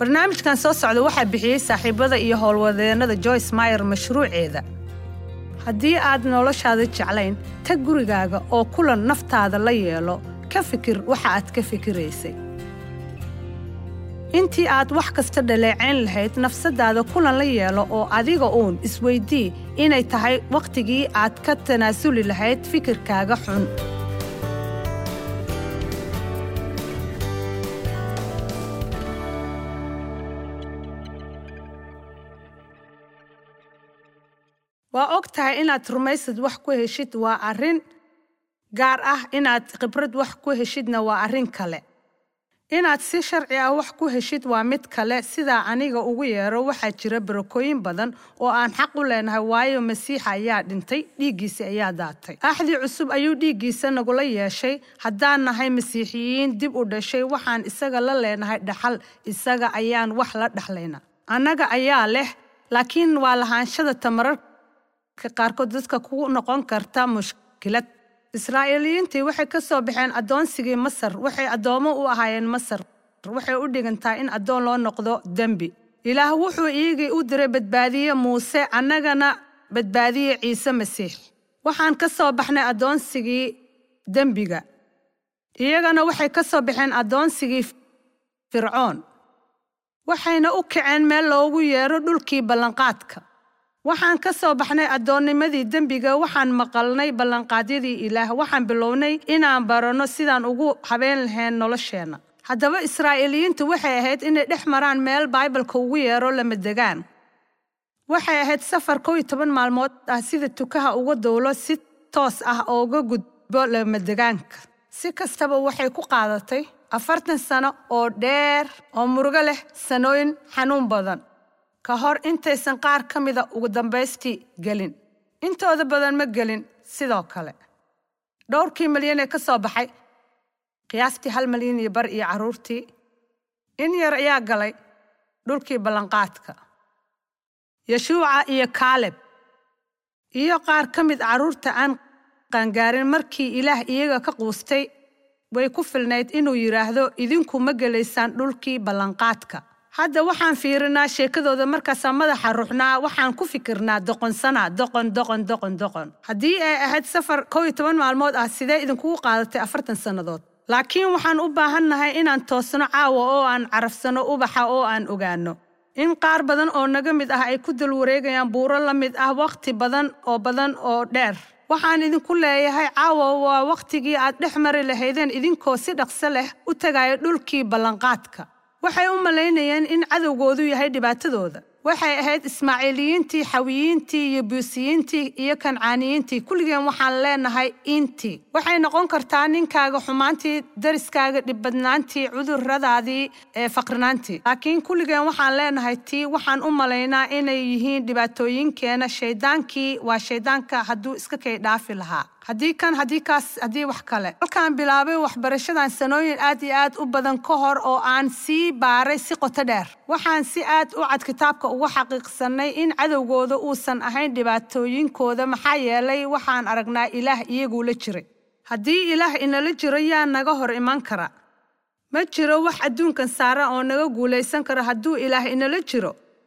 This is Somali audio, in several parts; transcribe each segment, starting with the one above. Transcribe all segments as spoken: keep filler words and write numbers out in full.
barnaamijkan soo socda waxaa bixiyay saaxiibada iyo howlwadeennada Joyce Meyer mashruuceeda. haddii aad noloshaada jeclayn, tag gurigaaga oo kulan naftaada la yeelo, ka fikir waxa aad ka fikiraysay. intii aad wax kasta dhaleeceyn lahayd, nafsadaada kulan la yeelo oo adiga uun isweydii inay tahay waqtigii aad ka tanaasuli lahayd fikirkaaga xun. waa og tahay inaad rumaysid wax ku heshid waa arrin gaar ah, inaad khibrad wax ku heshidna waa arrin kale. inaad si sharci ah wax ku heshid waa mid kale. sidaa aniga ugu yeero waxaa jira barakooyin badan oo aan xaq u leenahay, waayo masiixa ayaa dhintay, dhiiggiisa ayaa daatay. axdi cusub ayuu dhiiggiisa nagula yeeshay. haddaan nahay masiixiyiin dib u dhashay, waxaan isaga la leenahay dhaxal, isaga ayaan wax la dhaxlayna. annaga ayaa leh, laakiin waa lahaanshada tamarar ka qaarkood dadka ku noqon karta mushkilad. Israa'iiliyiintii waxay ka soo baxeen adoonsigii Masar, waxay adoomo u ahaayeen Masar. waxay u dhigantaa in adoon loo noqdo dembi. ilaah wuxuu iyagii u diray badbaadiye Muuse, annagana badbaadiye Ciise Masiix. waxaan ka soo baxnay adoonsigii dembiga, iyagana waxay ka soo baxeen adoonsigii Fircoon. waxayna u kaceen meel loogu yeero dhulkii ballanqaadka. waxaan ka soo baxnay adoonnimadii dembiga, waxaan maqalnay ballanqaadyadii ilaah, waxaan bilownay inaan barano sidaan ugu habeen lahayn nolosheenna. haddaba Israa'iiliyiintu waxay ahayd inay dhex maraan meel Baibalka ugu yeero lamadegaan. waxay ahayd safar kow iyo toban maalmood ah, sida tukaha uga dowlo si toos ah oo uga gudbo lamadegaanka. si kastaba waxay ku qaadatay afartan sano oo dheer oo murugo leh, sanooyin xanuun badan, ka hor intaysan qaar ka mida ugu dambaystii gelin. intooda badan ma gelin sidoo kale. dhowrkii malyan ee ka soo baxay, qiyaastii hal malyan iyo bar iyo carruurtii, in yar ayaa galay dhulkii ballanqaadka. yeshuuca iyo kaaleb iyo qaar ka mid carruurta aan qaangaarin, markii ilaah iyaga ka quustay, way ku filnayd inuu yidhaahdo idinku ma gelaysaan dhulkii ballanqaadka. hadda waxaan fiirinaa sheekadooda, markaasaa madaxa ruuxnaa, waxaan ku fikirnaa doqonsana, doqon doqon doqon doqon. haddii ay ahayd safar kow iyo toban maalmood ah, sidee idinkugu qaadatay afartan sannadood? laakiin waxaan u baahannahay inaan toosno caawa oo aan carafsano ubaxa oo aan ogaano in qaar badan oo naga mid ah ay ku dul wareegayaan buuro la mid ah waqti badan oo badan oo dheer. waxaan idinku leeyahay caawa waa waqtigii aad dhex mari lahaydeen idinkoo si dhaqso leh u tagaya dhulkii ballanqaadka. waxay u malaynayeen in cadowgoodu yahay dhibaatadooda. waxay ahayd Ismaaciiliyiintii, Xawiyiintii, Yebuusiyiintii iyo Kancaaniyiintii. kulligeen waxaan leenahay intii. waxay noqon kartaa ninkaaga xumaantii, dariskaaga dhibbadnaantii, cudurradaadii ee faqrinaantii. laakiin kulligeen waxaan leenahay tii. waxaan u malaynaa inay yihiin dhibaatooyinkeena. shaydaankii waa shaydaanka hadduu iska kay dhaafi lahaa. haddii kan, haddii kaas, haddii wax kale. halkaan bilaabay waxbarashadan sanooyin aad iyo aad u badan ka hor oo aan sii baaray si qoto dheer. waxaan si aad u cad kitaabka uga xaqiiqsanay in cadowgooda uusan ahayn dhibaatooyinkooda, maxaa yeelay waxaan aragnaa ilaah iyaguu la jiray. haddii ilaah inala jiro, yaa naga hor iman kara? ma jiro wax adduunkan saaran oo naga guulaysan kara hadduu ilaah inala jiro.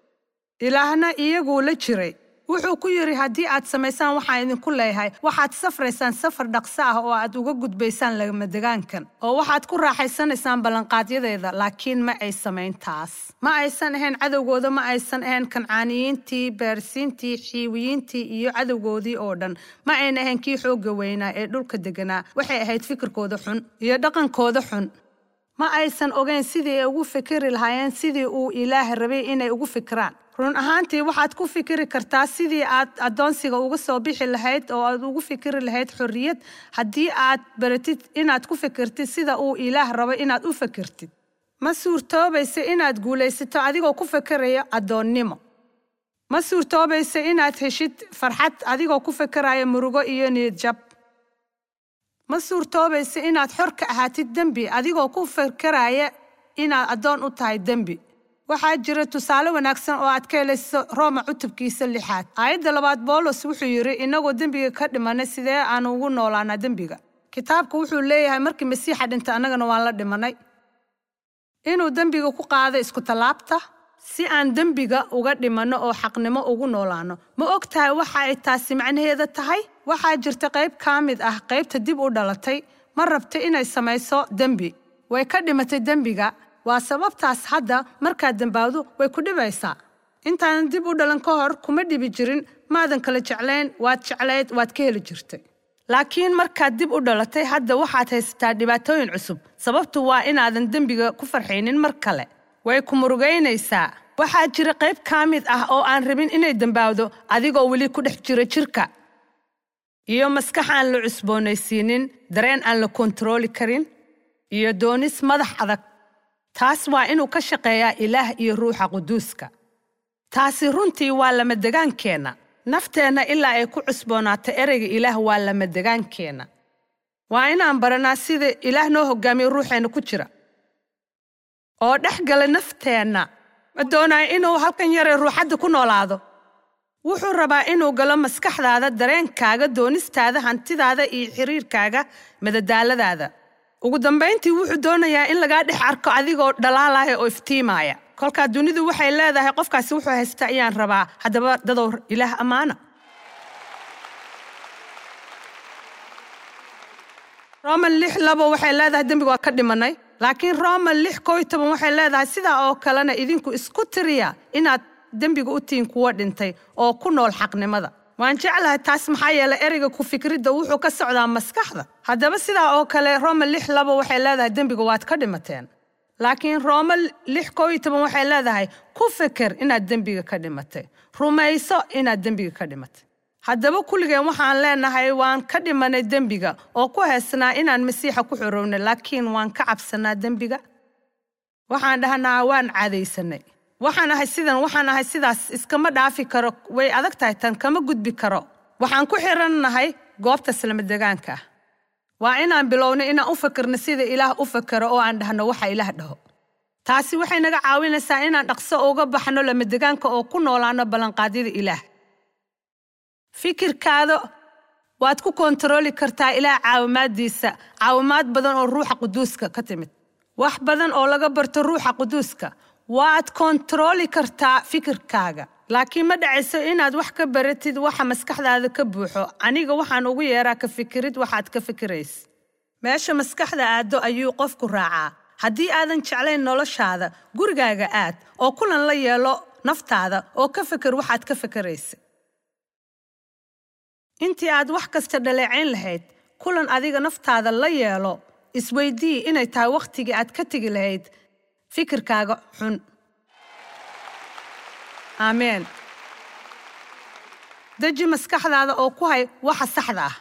ilaahna iyaguu la jiray. wuxuu ku yiri, haddii aad samaysaan waxaan idinku leeyahay, waxaad safraysaan safar dhaqso ah oo aad uga gudbaysaan lamadegaankan, oo waxaad ku raaxaysanaysaan ballanqaadyadeeda. laakiin ma ay samayn taas. ma aysan ahayn cadowgooda, ma aysan ahayn Kancaaniyiintii, Beersiintii, Xiiwiyiintii iyo cadowgoodii oo dhan. ma ayna ahayn kii xoogga weynaa ee dhulka deganaa. waxay ahayd fikirkooda xun iyo dhaqankooda xun. ma aysan ogeyn sidii ay ugu fikiri lahaayeen sidii uu ilaah rabay inay ugu fikiraan. run ahaantii waxaad ku fikiri kartaa sidii aad adoonsiga uga soo bixi lahayd, oo aad ugu fikiri lahayd xorriyad, haddii aad baratid inaad ku fikirtid sida uu ilaah rabo inaad u fikirtid. ma suurtoobaysa inaad guulaysato adigoo ku fikiraya adoonnimo. ma suurtoobaysa inaad heshid farxad adigoo ku fikiraya murugo iyo niyadjab. ma suurtoobaysa inaad xor ka ahaatid dembi adigoo ku fikiraya inaad adoon u tahay dembi. waxaa jira tusaale wanaagsan oo aad ka helayso Rooma cutubkiisa lixaad. aayadda labaad Bawlos wuxuu yiri, inagoo dembiga ka dhimanay sidee aan ugu noolaanaa dembiga. kitaabku wuxuu leeyahay markii Masiixa dhintay annagana waan la dhimanay. inuu dembiga ku qaado isku talaabta si aan dembiga uga dhimano oo xaqnimo ugu noolaano ma ogtahay waxa ay taasi macnaheeda tahay waxaa jirta qayb ka mid ah qaybta dib u dhalatay ma rabta inay samayso dembi way ka dhimatay dembiga waa sababtaas hadda markaad dambaawdo way ku dhibaysaa intaan dib u dhalan ka hor kuma dhibi jirin maadan kala jeclayn waad jeclayd waad ka heli jirtay laakiin markaad dib u dhalatay hadda waxaad haysataa dhibaatooyin cusub sababtu waa inaadan dembiga ku farxaynin mar kale way ku murugaynaysaa waxaa jira qayb ka mid ah oo aan rabin inay dambaawdo adigoo weli ku dhex jira jirka iyo maskax aan la cusboonaysiinin dareen aan la kontrooli karin iyo doonis madax adag taas waa inuu ka shaqeeyaa ilaah iyo ruuxa quduuska taasi runtii waa lama degaankeenna nafteenna ilaa ay ku cusboonaato ereyga ilaah waa lama degaankeenna waa inaan baranaa sida ilaah noo hoggaamiyo ruuxeenna ku jira oo dhex gala nafteenna ma doonayo inuu halkan yaree ruuxadda ku noolaado wuxuu rabaa inuu galo maskaxdaada dareenkaaga doonistaada hantidaada iyo xiriirkaaga madadaaladaada ugu dambayntii wuxuu doonayaa in lagaa dhex arko adigoo dhalaalaya oo iftiimaya kolkaa dunidu waxay leedahay qofkaasi wuxuu haystaa ayaan rabaa haddaba dadow ilaah ammaana Roman lix labo waxay leedahay dembiga waa ka dhimanay laakiin Roman lix kow iyo toban waxay leedahay sidaa oo kalena idinku isku tiriya inaad dembiga u tiin kuwa dhintay oo ku nool xaqnimada waan jeclahay taas maxaa yeelay ereyga ku fikridda wuxuu ka socdaa maskaxda haddaba sidaa oo kale Roman lix labo waxay leedahay dembiga waad ka dhimateen laakiin Roman lix kow iyo toban waxay leedahay ku fikir inaad dembiga ka dhimatay rumayso inaad dembiga ka dhimatay haddaba kulligeen waxaan leenahay waan ka dhimanay dembiga oo ku heesnaa inaan masiixa ku xorownay laakiin waan ka cabsanaa dembiga waxaan dhahnaa waan caadaysanay waxaan ahay sidan waxaan ahay sidaas iskama dhaafi karo way adag tahay tan kama gudbi karo waxaan ku xirannahay goobta islama degaanka waa inaan bilownay inaan u fakirno sida ilaah u fakaro oo aan dhahno waxa ilaah dhaho taasi waxay naga caawinaysaa inaan dhaqso uga baxno lama degaanka oo ku noolaano ballanqaadyada ilaah fikirkaada waad ku kontrooli kartaa ilaah caawimaadiisa caawimaad badan oo ruuxa quduuska ka timid wax badan oo laga barto ruuxa quduuska waad kontrooli kartaa fikirkaaga laakiin ma dhacayso inaad wax ka baratid waxa maskaxdaada ka buuxo aniga waxaan ugu yeeraa ka fikirid waxaad ka fikirayso meesha maskaxda aado ayuu qofku raacaa haddii aadan jeclayn noloshaada gurigaaga aad oo kulan la yeelo naftaada oo ka fikir waxaad ka fikirayso intii aad wax kasta dhaleecayn lahayd kulan adiga naftaada la yeelo isweydii inay tahay waqtigii aad ka tegi lahayd fikirkaaga xun aameen deji maskaxdaada oo ku hay waxa saxda ah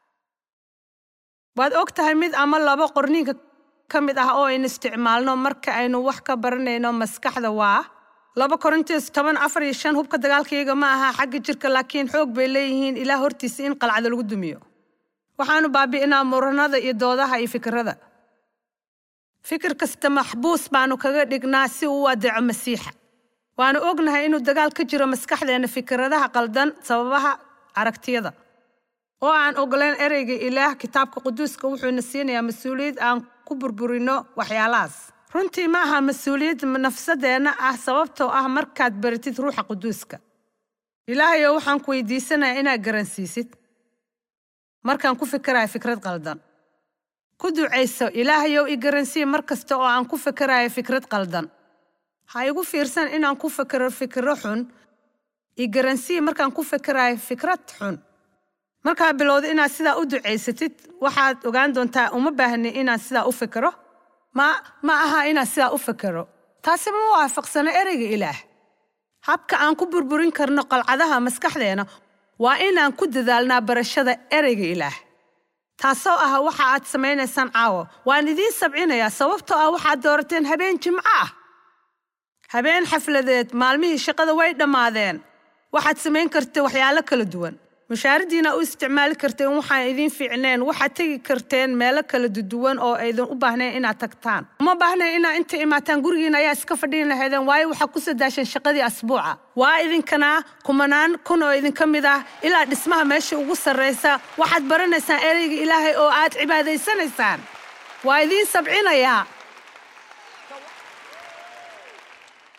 waad og tahay mid ama laba qorniinka ka mid ah oo aynu isticmaalno marka aynu wax ka baranayno maskaxda waa laba Korintos toban afar iyo shan hubka dagaalkayga ma aha xagga jirka laakiin xoog bay leeyihiin ilaah hortiisa in qalcada lagu dumiyo waxaanu baabi'inaa muranada iyo doodaha iyo fikirada fikir kasta maxbuus baanu kaga dhignaa si uu adeeco masiixa waanu ognahay inuu dagaal ka jiro maskaxdeena fikradaha qaldan sababaha aragtiyada oo aan ogoleen ereyga ilaah kitaabka quduuska wuxuuna siinayaa mas'uuliyad aan ku burburino waxyaalahaas runtii ma aha mas'uuliyad nafsadeena ah sababtoo ah markaad baratid ruuxa quduuska ilaahayow waxaan ku weydiisanayaa inaad garansiisid markaan ku fikirayo fikrad qaldan ku ducayso ilaahayow i garansii mar kasta oo aan ku fikirayo fikrad qaldan ha igu fiirsan inaan ku fikiro fikiro xun i garansii markaan ku fikirayo fikrad xun markaa bilowda inaad sidaa u ducaysatid waxaad ogaan doontaa uma baahni inaan sidaa u fikiro ma ma aha inaan sidaa u fikiro taasi ma waafaqsana ereyga ilaah habka aan ku burburin karno qalcadaha maskaxdeena waa inaan ku dadaalnaa barashada ereyga ilaah taasoo ah waxa aad samaynaysaan caawo waan idiin sabcinayaa sababtoo ah waxaad doorateen habeen jimco ah habeen xafladeed maalmihii shaqada way dhammaadeen waxaad samayn kartay waxyaalo kala duwan mushaaridiina u isticmaali karteen waxaan idiin fiicneen waxaad tegi karteen meelo kala duwan oo aydan u baahnayn inaad tagtaan uma baahnayn inaad inta imaataan gurigiina ayaa iska fadhiin lahaydeen waayo waxaa ku sadaashan shaqadii asbuuca waa idinkana kumanaan kun oo idinka mid ah ilaa dhismaha meesha ugu sarraysa waxaad baranaysaan ereyga ilaahay oo aad cibaadaysanaysaan waa idiin sabcinayaa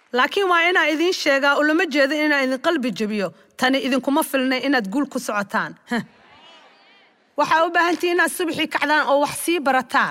laakiin waa inaa idin sheegaa ulama jeedo inaa idin qalbi jabiyo tani idinkuma filnay inaad guul ku socotaan waxaa u baahantii inaad subaxii kacdaan oo wax sii barataan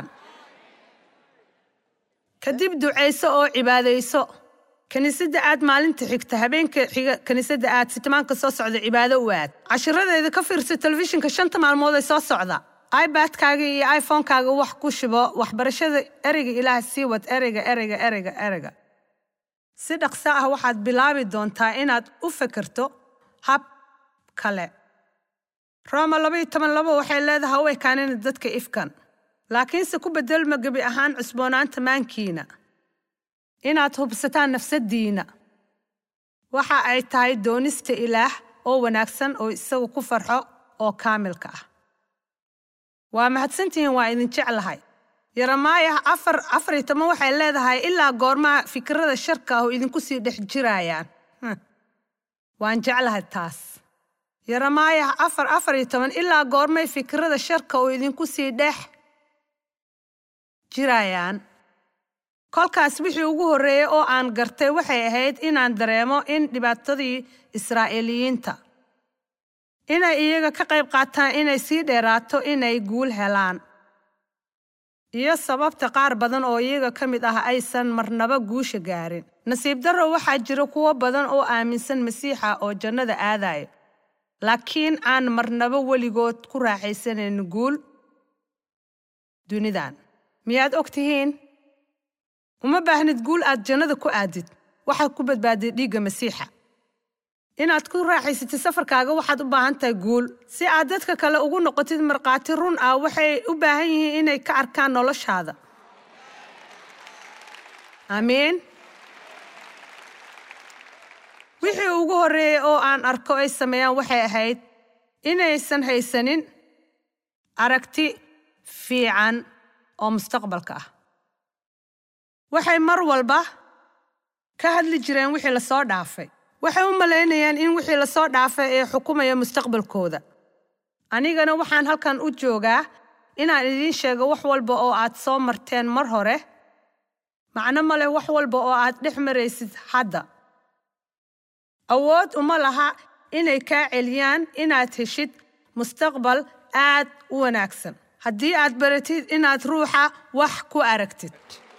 kadib ducayso oo cibaadayso kaniisadda aad maalinta xigta habeenka xiga kaniisadda aad sitmaanka soo socda cibaado u aad cashiradeeda ka fiirso telefishinka shanta maalmood ee soo socda iPad-kaaga iyo iPhone-kaaga wax ku shibo waxbarashada ereyga Ilaah sii wad ereyga ereyga ereyga ereyga si dhaqso ah waxaad bilaabi doontaa inaad u fikirto hab kale Roma laba iyo toban laba waxay leedahay way kaaneen dadka ifkan laakiinse ku bedelma gabi ahaan cusboonaanta maankiina inaad hubsataan nafsadiina waxa ay tahay doonista Ilaah oo wanaagsan oo isagu ku farxo oo kaamilka ah waa mahadsantihiin waa idin jeclahay Yeremiah afar afar iyo toban waxay leedahay ilaa goorma fikrada sharka ah oo idinku sii dhex jirayaan waan jeclahay taas Yeremiah afar afar iyo toban ilaa goorma fikrada sharka oo idinku sii dhex jirayaan kolkaas wixii ugu horeeyay oo aan gartay waxay ahayd inaan dareemo in dhibaatadii Israa'iiliyiinta inay iyaga ka qayb qaataan inay sii dheeraato inay guul helaan iyo sababta qaar badan oo iyaga ka mid ah aysan marnaba guusha gaarin nasiib darro waxaa jira kuwo badan oo aaminsan Masiixa oo jannada aadayo laakiin aan marnaba weligood ku raaxaysaneyn guul dunidan miyaad ogtihiin uma baahnid guul aad jannada ku aadid waxaad ku badbaadid dhiigga Masiixa inaad ku raaxaysatid safarkaaga waxaad u baahan tahay guul si aad dadka kale ugu noqotid marqaati run ah waxay u baahan yihiin inay ka arkaan noloshaada amiin wixii ugu horeeyay oo aan arko ay sameeyaan waxay ahayd inaysan haysanin aragti fiican oo mustaqbalka ah waxay mar walba ka hadli jireen wixii la soo dhaafay waxay u maleynayaan in wixii la soo dhaafay ee xukumaya mustaqbalkooda anigana waxaan halkan u joogaa inaan idin sheego wax walba oo aad soo marteen mar hore macna ma leh wax walba oo aad dhex maraysid hadda awood uma laha inay kaa celiyaan inaad heshid mustaqbal aad u wanaagsan haddii aad baratid inaad ruuxa wax ku aragtid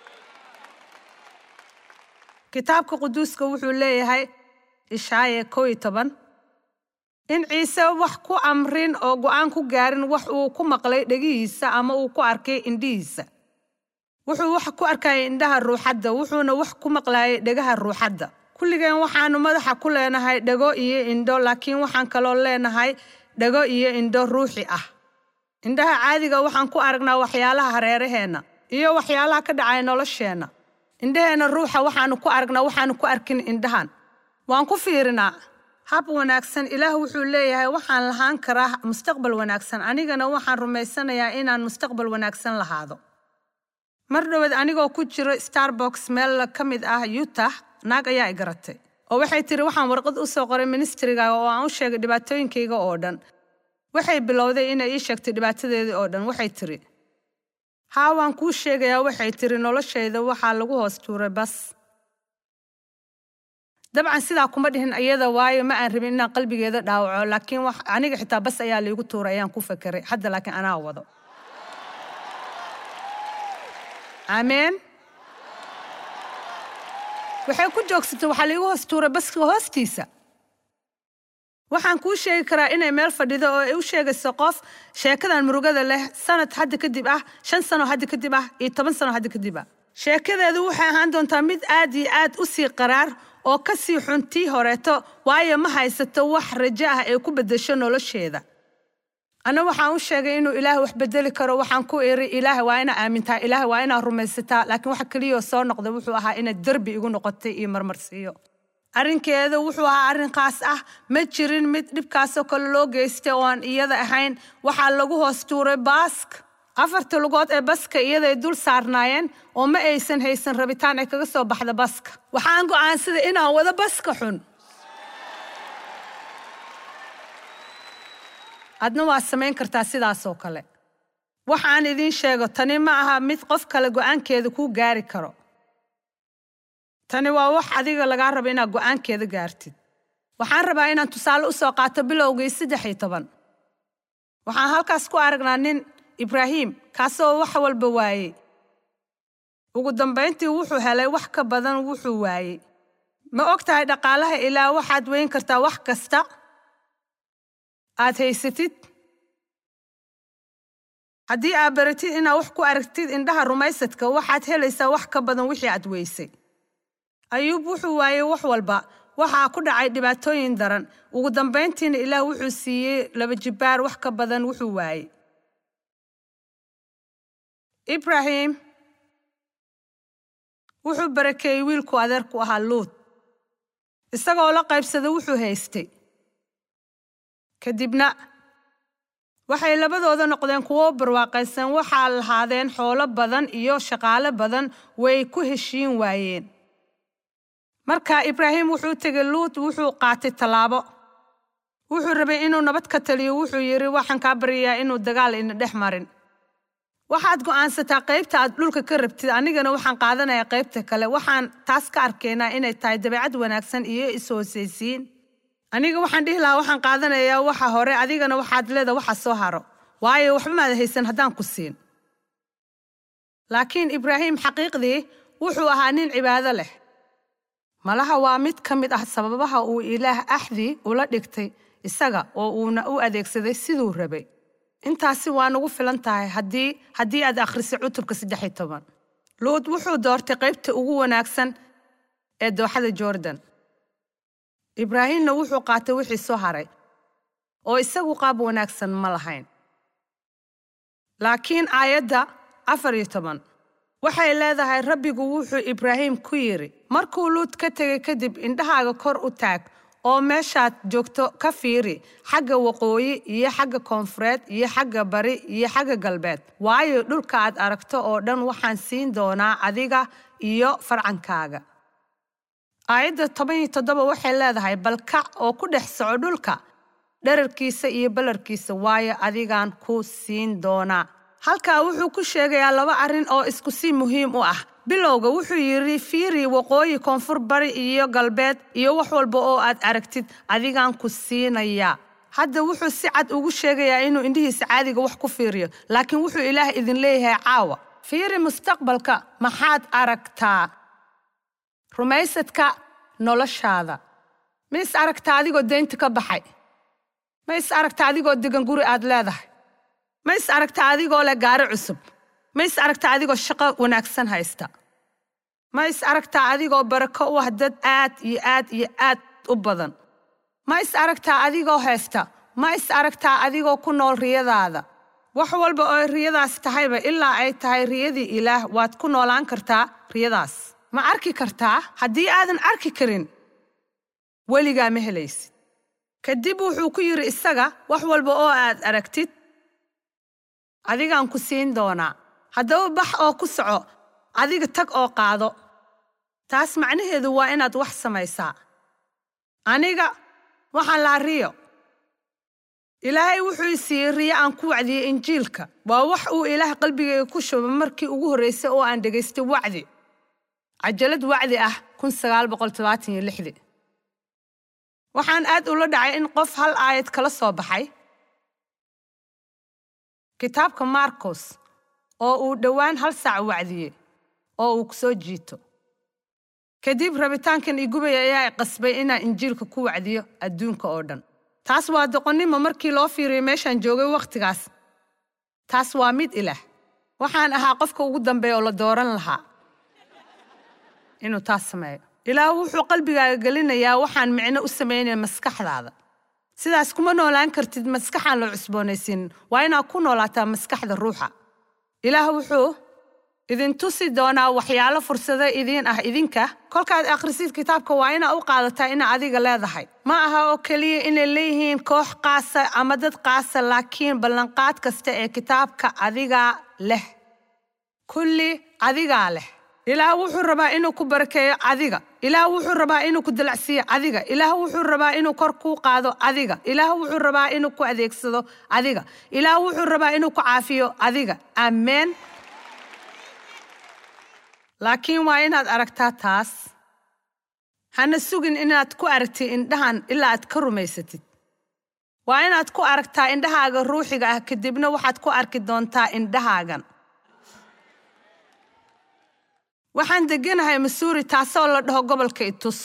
kitaabka quduuska wuxuu leeyahay Ishaya kow iyo toban in Ciise wax ku amrin oo go'aan ku gaarin wax uu ku maqlay dhagihiisa ama uu ku arkay indhihiisa wuxuu wax ku arkay indhaha ruuxadda wuxuuna wax ku maqlay dhagaha ruuxadda kulligeen waxaanu madaxa ku leenahay dhago iyo indho laakiin waxaan kaloo leenahay dhago iyo indho ruuxi ah indhaha caadiga waxaan ku aragnaa waxyaalaha hareeraheena iyo waxyaalaha ka dhacay nolosheena indhaheena ruuxa waxaanu ku aragnaa waxaanu ku arkin indhahan waan ku fiirinaa hab wanaagsan Ilaah wuxuu leeyahay waxaan lahaan karaa mustaqbal wanaagsan anigana waxaan rumaysanayaa inaan mustaqbal wanaagsan lahaado mar dhawaad anigoo ku jiro Starbucks meel ka mid ah Utah naag ayaa igaratay oo waxay tiri waxaan warqad u soo qoray ministriga oo aan u sheegay dhibaatooyinkayga oo dhan waxay bilowday inay ii sheegtay dhibaatadeedii oo dhan waxay tiri haa waan kuu sheegayaa waxay tiri noloshayda waxaa lagu hoos tuuray bas dabcan sidaa kuma dhihin iyada waayo ma aan rabin inaan qalbigeeda dhaawaco laakiin wax aniga xitaa bas ayaa liigu tuuray ayaan ku fakiray hadda laakiin anaa wado aamen waxay ku joogsatay waxaa liigu hoos tuuray baska hoostiisa waxaan kuu sheegi karaa inay meel fadhido oo ay u sheegayso qof sheekadan murugada leh sanad hadda kadib ah shan sano hadda kadib ah iyo toban sano hadda kadib ah sheekadeedu waxay ahaan doontaa mid aad iyo aad u sii qaraar oo ka sii xuntii horeeto waayo ma haysato wax rajo ah ee ku beddesho nolosheeda ana waxaan u sheegay inuu Ilaah wax bedeli karo waxaan ku iri Ilaah waa ina aamintaa Ilaah waa ina rumaysataa laakiin waxa kaliya soo noqday wuxuu ahaa in darbi igu noqotay iyo marmarsiyo arrinkeedu wuxuu ahaa arrin qaas ah ma jirin mid dhibkaas oo kale loo geystay oo aan iyada ahayn waxa lagu hoos tuuray baask afarta lugood ee baska iyada dul saarnaayeen oo ma aysan haysan rabitaan ay kaga soo baxda baska waxaan go'aansaday inaan wada baska xun adna waa samayn kartaa sidaas oo kale waxaan idin sheego tani ma aha mid qof kale go'aankeeda ku gaari karo tani waa wax adiga laga rabo inaad go'aankeeda gaartid. waxaan rabaa inaan tusaale u soo qaato bilowgii saddex iyo toban. waxaan halkaas ku aragnaa nin Ibraahim kaasoo wax walba waayey. ugu dambeyntii wuxuu helay wax ka badan wuxuu waayey. ma ogtahay dhaqaalaha ilaa waxaad weyn kartaa wax kasta aad haysatid? haddii aad baratid inaad wax ku aragtid indhaha rumaysadka waxaad helaysaa wax ka badan wixii aad weysay. ayuub wuxuu waayey wax walba, waxaa ku dhacay dhibaatooyin daran. ugu dambeyntiina ilaah wuxuu siiyey laba jibaar wax ka badan wuxuu waayey. Ibraahim wuxuu barakeeyey wiilku adeerku ahaa Luut, isagoo la qaybsaday wuxuu haystay. kadibna waxay labadooda noqdeen kuwo barwaaqaysan, waxaa lahaadeen xoolo badan iyo shaqaale badan, way ku heshiin waayeen. marka Ibraahim wuxuu tegay Luut, wuxuu qaatay talaabo. wuxuu rabay inuu nabad ka taliyo. wuxuu yiri waxaan ka baryaa inuu dagaal ina dhex marin. waxaad go'aansataa qaybta aad dhulka ka rabtid, anigana waxaan qaadanayaa qaybta kale. waxaan taas ka arkaynaa inay tahay dabeecad wanaagsan iyo is-hoosaysiin. aniga waxaan dhihi lahaa waxaan qaadanayaa waxa hore, adigana waxaad leedahay waxa soo haro, waayo waxba maad haysan haddaan ku siin. laakiin Ibraahim xaqiiqdii wuxuu ahaa nin cibaado leh. malaha waa mid ka mid ah sababaha uu Ilaah axdi ula dhigtay isaga oo uuna u adeegsaday siduu rabay. intaasi waa nagu filan tahay haddii haddii aad akhriso cutubka saddex iyo toban. Luut wuxuu doortay qaybta ugu wanaagsan ee dooxada Jordan. Ibraahimna wuxuu qaatay wixii soo haray, oo isagu qaab wanaagsan ma lahayn. laakiin aayadda afar iyo toban waxay leedahay Rabbigu wuxuu Ibraahim ku yiri, markuu Luut ka tegay kadib, indhahaaga kor u taag oo meeshaad joogto ka fiiri xagga waqooyi iyo xagga koonfureed iyo xagga bari iyo xagga galbeed, waayo dhulka aad aragto oo dhan waxaan siin doonaa adiga iyo farcankaaga. aayadda toban iyo toddoba waxay leedahay bal kac oo ku dhex soco dhulka dhererkiisa iyo balarkiisa, waayo adigaan ku siin doonaa. halkaa wuxuu ku sheegayaa laba arrin oo isku si muhiim u ah. bilowga wuxuu yiri fiiri waqooyi, koonfur, bari iyo galbeed iyo wax walba oo aad aragtid adigaan ku siinayaa. hadda wuxuu si cad ugu sheegayaa inuu indhihiisa caadiga wax ku fiiriyo, laakiin wuxuu Ilaah idin leeyahay caawa fiiri mustaqbalka. maxaad aragtaa? rumaysadka noloshaada. ma is aragtaa adigoo deynta ka baxay? ma is aragtaa adigoo degan guri aad leedahay? ma is aragtaa adigoo leh gaari cusub? ma is aragtaa adigoo shaqo wanaagsan haysta? ma is aragtaa adigoo barako u ah dad aad iyo aad iyo aad u badan? ma is aragtaa adigoo haysta? ma is aragtaa adigoo ku nool riyadaada? wax walba oo riyadaas tahayba, ilaa ay tahay riyadii Ilaah, waad ku noolaan kartaa riyadaas. ma arki kartaa? haddii aadan arki karin weligaa ma helaysid. kadib wuxuu ku yiri isaga wax walba oo aad aragtid adigaan ku siin doonaa. haddaba bax oo ku soco, adiga tag oo qaado. taas macnaheedu waa inaad wax samaysaa. aniga waxaan lahaa riyo. ilaahay wuxuu i siiyey riyo aan ku wacdiyey injiilka. waa wax uu Ilaah qalbigayga ku shubay markii ugu horreysay oo aan dhegaystay wacdi. cajalad wacdi ah kun sagaal boqol todobaatan iyo lix. waxaan aad ula dhacay in qof hal aayad kala soo baxay kitaabka Markos oo uu dhowaan hal saac wacdiyey oo uu ku soo jiito. kadib rabitaankan igubaya ayaa qasbay inaan injiilka ku wacdiyo adduunka oo dhan. taas waa doqonnimo markii loo fiiriyo meeshaan joogay waqtigaas. taas waa mid Ilaah. waxaan ahaa qofka ugu dambeeya oo la dooran lahaa inuu taas sameeyo. Ilaah wuxuu qalbigaaga gelinayaa waxaan micno u sameynaya maskaxdaada. sidaas kuma noolaan kartid maskaxaan loo cusboonaysiin, waa inaad ku noolaataa maskaxda ruuxa. Ilaah wuxuu idin tusi doonaa waxyaalo fursado idin ah idinka. kolkaad akhrisid kitaabka waa inaad u qaadataa inaad adiga leedahay. ma aha oo keliya inay leeyihiin koox qaasa ama dad qaasa, laakiin ballanqaad kasta ee kitaabka adigaa leh. kulli adigaa leh. Ilaah wuxuu rabaa inuu ku barakeeyo adiga. Ilaah wuxuu rabaa inuu ku dalacsiyo adiga. Ilaah wuxuu rabaa inuu kor ku qaado adiga. Ilaah wuxuu rabaa inuu ku adeegsado adiga. Ilaah wuxuu rabaa inuu ku caafiyo adiga. Amen. laakiin waa inaad aragtaa taas. hana sugin inaad ku aragtid indhahan ilaa aad ka rumaysatid. waa inaad ku aragtaa indhahaaga ruuxiga ah kadibna waxaad ku arki doontaa indhahaagan. waxaan deganahay Missouri taasoo la dhaho gobolka Itus.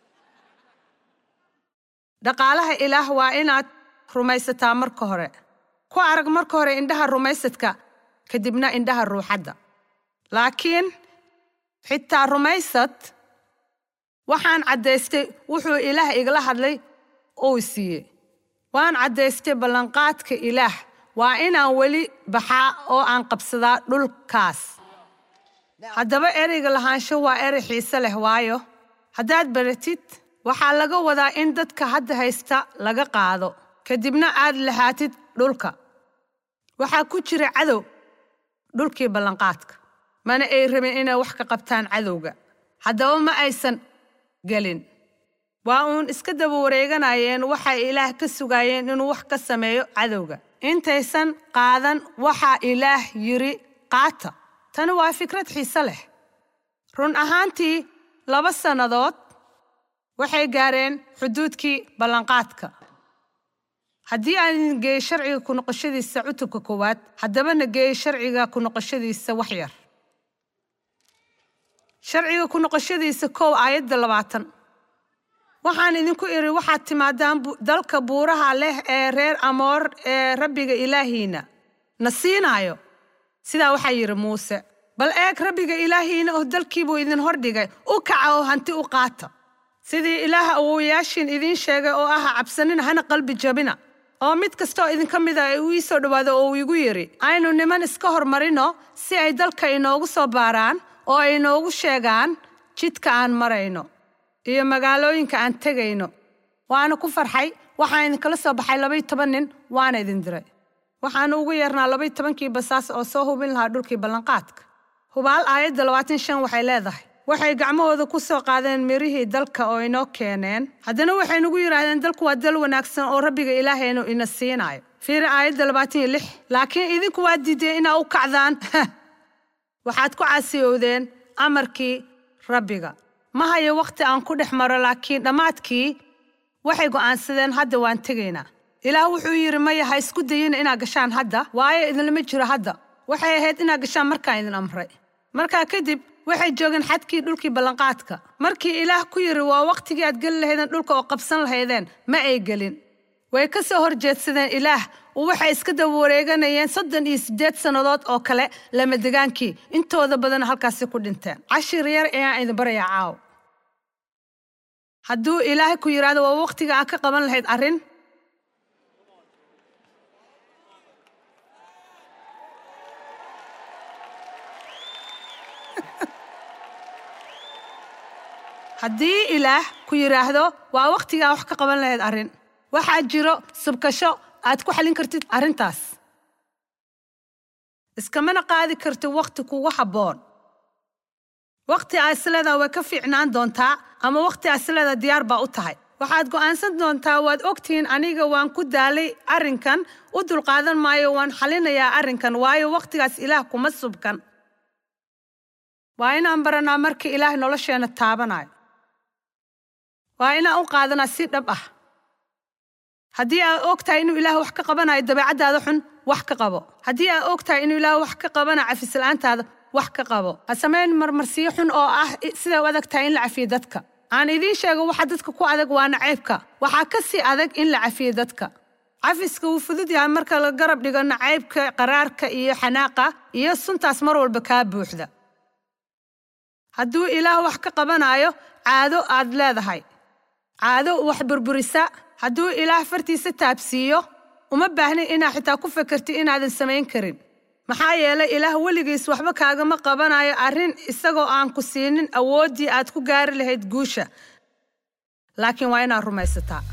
dhaqaalaha Ilaah waa inaad rumaysataa marka hore. ku arag marka hore indhaha rumaysadka kadibna indhaha ruuxadda. laakiin xitaa rumaysad waxaan cadaystay wuxuu Ilaah igala hadlay oo siiyay. waan cadaystay ballanqaadka Ilaah waa inaan weli baxaa oo aan qabsadaa dhulkaas. haddaba ereyga lahaansho waa erey xiise leh waayo haddaad baratid waxaa laga wadaa in dadka hadda haysta laga qaado kadibna aad lahaatid dhulka. waxaa ku jira cadow dhulkii ballanqaadka mana ay rabin inay wax ka qabtaan cadowga. haddaba ma aysan gelin. waa uun iska daba wareeganayeen waxay Ilaah ka sugayeen inuu wax ka sameeyo cadowga intaysan qaadan waxa Ilaah yiri qaata. tani waa fikrad xiise leh. run ahaantii laba sannadood waxay gaareen xuduudkii ballanqaadka. haddii aan geeyo sharciga ku noqoshadiisa cutubka koowaad haddaba na geeyo sharciga ku noqoshadiisa wax yar. sharciga ku noqoshadiisa kow aayadda labaatan. waxaan idinku iri waxaad timaadaan dalka buuraha leh ee reer Amoor ee Rabbiga Ilaahiina na siinaayo. sidaa waxaa yiri Muuse. bal eeg Rabbiga Ilaahiina oo dalkiibuu idin hordhigay u kaca oo hanti u qaata. sidii Ilaah awoowayaashiin idin sheegay oo ah cabsanina hana qalbi jabina. oo mid kastoo idinka mid ah uu ii soo dhawaado oo uu igu yiri aynu niman iska hormarino si ay dalka inoogu soo baaraan oo ay inoogu sheegaan jidka aan marayno iyo magaalooyinka aan tegayno. waana ku farxay waxaan idinkala soo baxay laba iyo toban nin waana idin diray. waxaan ugu yeernaa laba iyo tobankii basaas oo soo hubin lahaa dhulkii ballanqaadka. hubaal aayadda labaatan iyo shan waxay leedahay waxay gacmahooda ku soo qaadeen mirihii dalka oo inoo keeneen. haddana waxay nagu yiraahdeen dalku waa dal wanaagsan oo Rabbiga Ilaahaynu ina siinaayo. fiiri aayadda labaatan iyo lix. laakiin idinku waa diideen inaa u kacdaan. waxaad ku caasiyowdeen amarkii Rabbiga. ma hayo waqti aan ku dhex maro laakiin dhammaadkii waxay go'aansadeen hadda waan tegaynaa. Ilaah wuxuu yiri maya ha isku dayina inaad gashaan hadda waayo idinlama jiro hadda. waxay ahayd inaad gashaan markaan idin amray. markaa kadib waxay joogeen xadkii dhulkii ballanqaadka. markii Ilaah ku yiri waa waqtigii aad gali lahaydeen dhulka oo qabsan lahaydeen ma ay gelin. way ka soo horjeedsadeen Ilaah oo waxay iska daba wareeganayeen soddon iyo siddeed sannadood oo kale lama degaankii intooda badan halkaasi ku dhinteen. cashir yar ayaan idin barayaa caaw. hadduu Ilaah ku yiraahdo waa waqtiga aad ka qaban lahayd arrin haddii Ilaah ku yiraahdo waa waqtiga wax ka qaban lahayd arrin waxaa jiro subkasho aad ku xalin kartid arrintaas. iskamana qaadi kartid waqti kugu habboon. waqti aslada way ka fiicnaan doontaa ama waqti aslada diyaar baa u tahay. waxaad go'aansan doontaa waad ogtiin aniga waan ku daalay arrinkan u dulqaadan maayo waan xalinayaa arrinkan waayo waqtigaas Ilaah kuma subkan. waa inaan baranaa markii Ilaah nolosheena taabanayo. waa inaan u qaadanaa si dhab ah. haddii aad ogtahay inuu Ilaah wax ka qabanayo dabeecadaada xun wax ka qabo. haddii aad ogtahay inuu Ilaah wax ka qabanayo cafislaantaada wax ka qabo. ha samayn marmarsiyo xun oo ah sida u adag tahay in la cafiyo dadka. aan idiin sheego waxa dadka ku adag waa nacaybka. waxaa ka sii adag in la cafiyo dadka. cafiska wuu fudud yahay marka la garab dhigo nacaybka qaraarka iyo xanaaqa iyo suntaas mar walba kaa buuxda. hadduu Ilaah wax ka qabanayo caado aad leedahay caado wax burburisa hadduu Ilaah fartiisa taabsiiyo uma baahnin inaad xitaa ku fakartid inaadan samayn karin. maxaa yeelay Ilaah weligiis waxba kaagama qabanayo arrin isagoo aan ku siinin awooddii aad ku gaari lahayd guusha. laakiin waa inaad rumaysataa.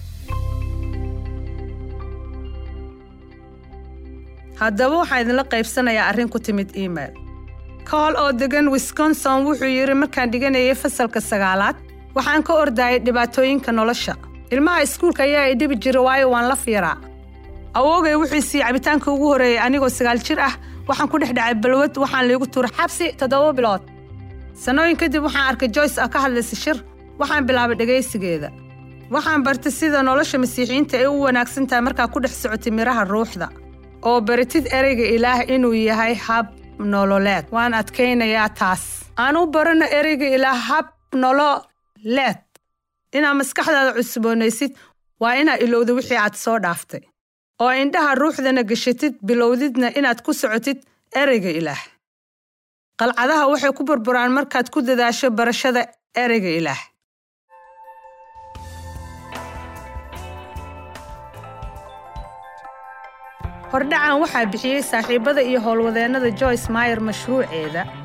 haddaba waxaan idinla qaybsanayaa arrin ku timid email. Cole oo degan Wisconsin wuxuu yiri markaan dhiganayay fasalka sagaalaad waxaan ka ordayay dhibaatooyinka nolosha. ilmaha iskuulka ayaa i dhibi jiray waayo waan la fiiraa. awoogay wuxuu siiyay cabitaanka ugu horeeyay anigoo sagaal jir ah. waxaan ku dhex dhacay balwad waxaan leegu tuuray xabsi toddoba bilood. sanooyin kadib waxaan arkay Joyce oo ka hadlaysa shir waxaan bilaabay dhagaysigeeda. Waxaan bartay sida nolosha masiixiinta ay u wanaagsan tahay markaa ku dhex socotay miraha ruuxda oo baritid ereyga Ilaah inuu yahay hab nololeed. Waan adkaynayaa taas. Aan u barano ereyga Ilaah hab nololeed. Inaad maskaxdaada cusboonaysid waa inaad ilowdo wixii aad soo dhaaftay. oo indhaha ruuxdana gashatid bilowdidna inaad ku socotid ereyga Ilaah. qalcadaha waxay ku burburaan markaad ku dadaasho barashada ereyga Ilaah. hordhacan waxaa bixiyay saaxiibada iyo howlwadeennada Joyce Meyer mashruuceeda